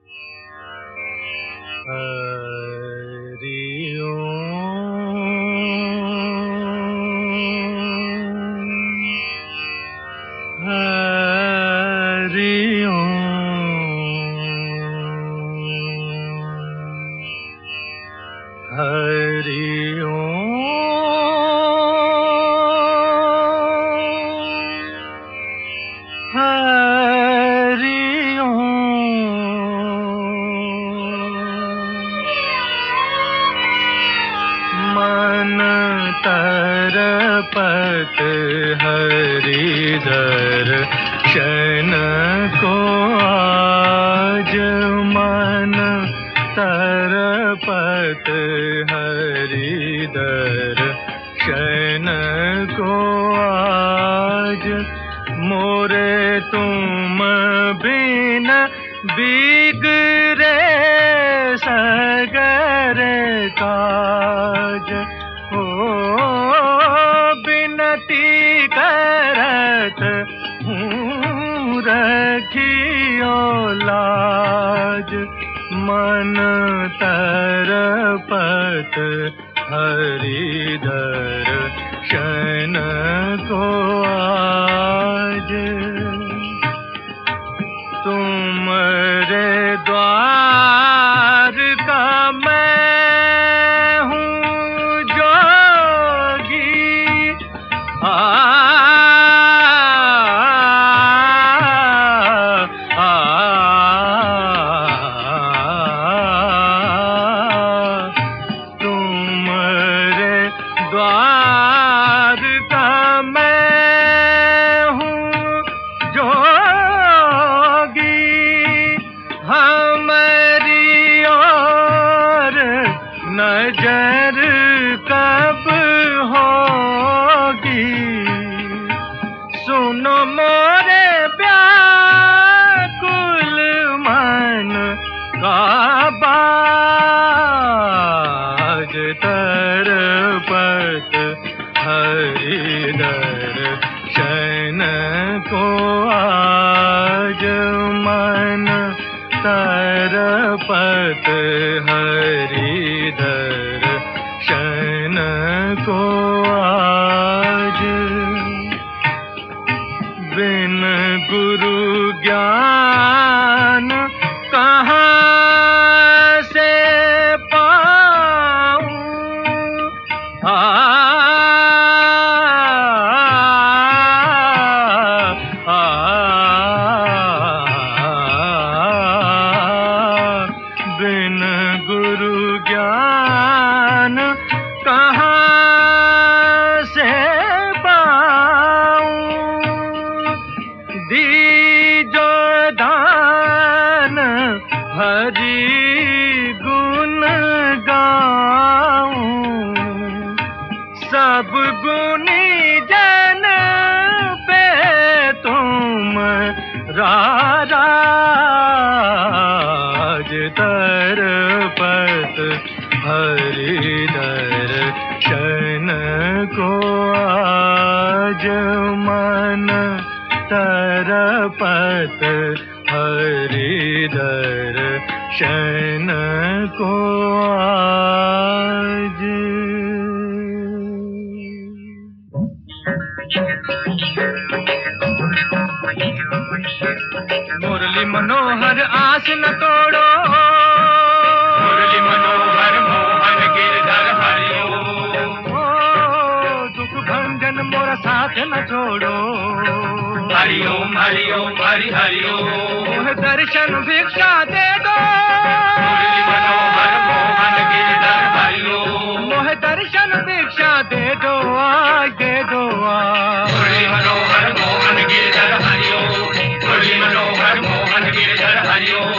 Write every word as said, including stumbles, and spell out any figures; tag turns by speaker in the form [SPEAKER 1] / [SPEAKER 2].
[SPEAKER 1] हरि ओम हरि ओम हरि ओम हरि ओम मन तरपत हरि दर्शन को आज मन तरपत हरि दर्शन को आज मोरे तुम बिन बिगड़े सगरे काज ओ बिनती करत हूँ रखियो लाज मन तरपत हरि दर्शन को आज तुमरे द्वार का मैं हूँ जोगी आ, आ, आ तुमरे द्वार का मैं हूँ जोगी हमारी और नजर कब होगी सुनो मोरे व्याकुल मन का बाज तरपत हरि दर्शन को आज मन तरपत हरि दर्शन को आज बिन गुरु ज्ञान कहाँ से पाऊं आ, आ, बिन गुरु ज्ञान कहाँ से पाऊं दीजो दान हरि गुण गाऊं सब गुनी जन पे तुम राज तरपत हरि दर्शन को आज मन तरपत हरि दर्शन को आज मुरली मनोहर आस न तोड़ो
[SPEAKER 2] मुरली मनोहर मोहन गिरधर हरिओ
[SPEAKER 1] ओ दुख भंजन मोरा साथ न छोड़ो
[SPEAKER 2] हरिओम हरिओम हरि हरिओम
[SPEAKER 1] मोह दर्शन भिक्षा दे दो
[SPEAKER 2] मुरली मनोहर मोहन गिरधर हरिओ
[SPEAKER 1] मोह दर्शन भिक्षा दे दो आज दे दो आज
[SPEAKER 2] मुरली मनोहर मोहन गिरधर हरिओ मुरली मनोहर मोहन गिरधर हरिओ